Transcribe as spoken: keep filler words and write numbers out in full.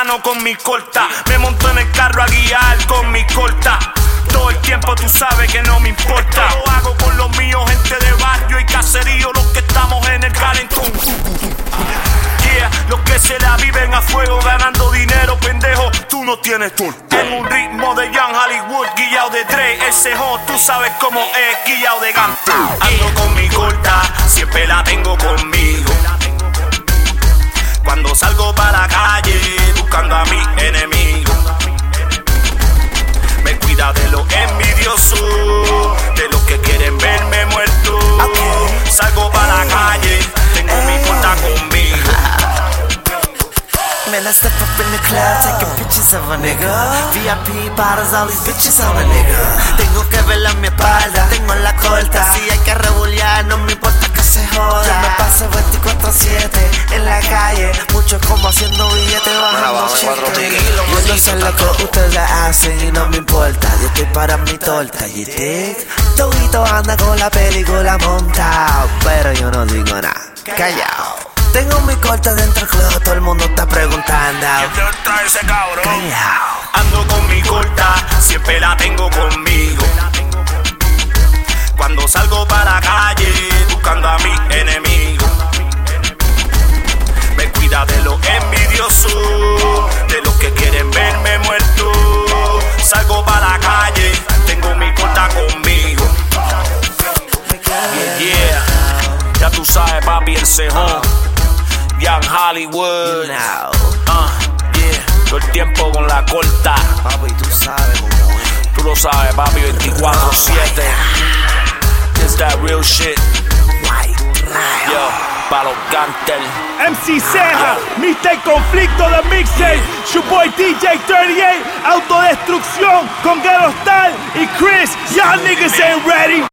mano con mi corta. Me monto en el carro a guiar con mi corta. Todo el tiempo tú sabes que no me importa. Lo hago con los míos, gente de barrio y caserío, los que estamos en el calentón. Yeah, los que se la viven a fuego ganando dinero, pendejo, tú no tienes tour. En un ritmo de Young Hollywood, guillao de Dre, el cejo, tú sabes cómo es, guillao de Gante. Ando con mi corta, siempre la tengo conmigo. Cuando salgo para la calle, buscando a mis enemigos. Me cuida de los envidiosos, de los que quieren verme muerto. Okay. Salgo para la calle, tengo hey. mi corta conmigo. Man, I step up in the club, taking pictures of a nigga. V I P bottles, all these bitches on a nigga. Tengo que verla en mi espalda, tengo la corta. Si hay que rebulear, no me importa que se joda. Yo me paso veinticuatro siete en la calle, muchos como haciendo billetes bajando cheques. Yo no sé lo que ustedes hacen y no me importa. Yo estoy para mi torta, you dig? Todito anda con la película montado, pero yo no digo nada, callao. Tengo mi corte dentro del club, todo el mundo está preguntando. ¿Quién te trae ese cabrón? Callao. Ando con mi corta, siempre la tengo conmigo. Cuando salgo para la calle, buscando a mis enemigos. Me cuida de los envidiosos, de los que quieren verme muerto. Salgo para la calle, tengo mi corta conmigo. Yeah, yeah. Ya tú sabes, papi, el cejón. Young Hollywood, you know. uh, yeah. Todo el tiempo con la corta. Papi, tú sabes cómo es. Tú lo sabes, papi, veinticuatro siete. It's that real shit. Yo, pa' los Gantel. M C Ceja, mister Conflicto de Mixtape. Su boy D J treinta y ocho, Autodestrucción con Ghetto Style y Chris. Y'all niggas ain't ready.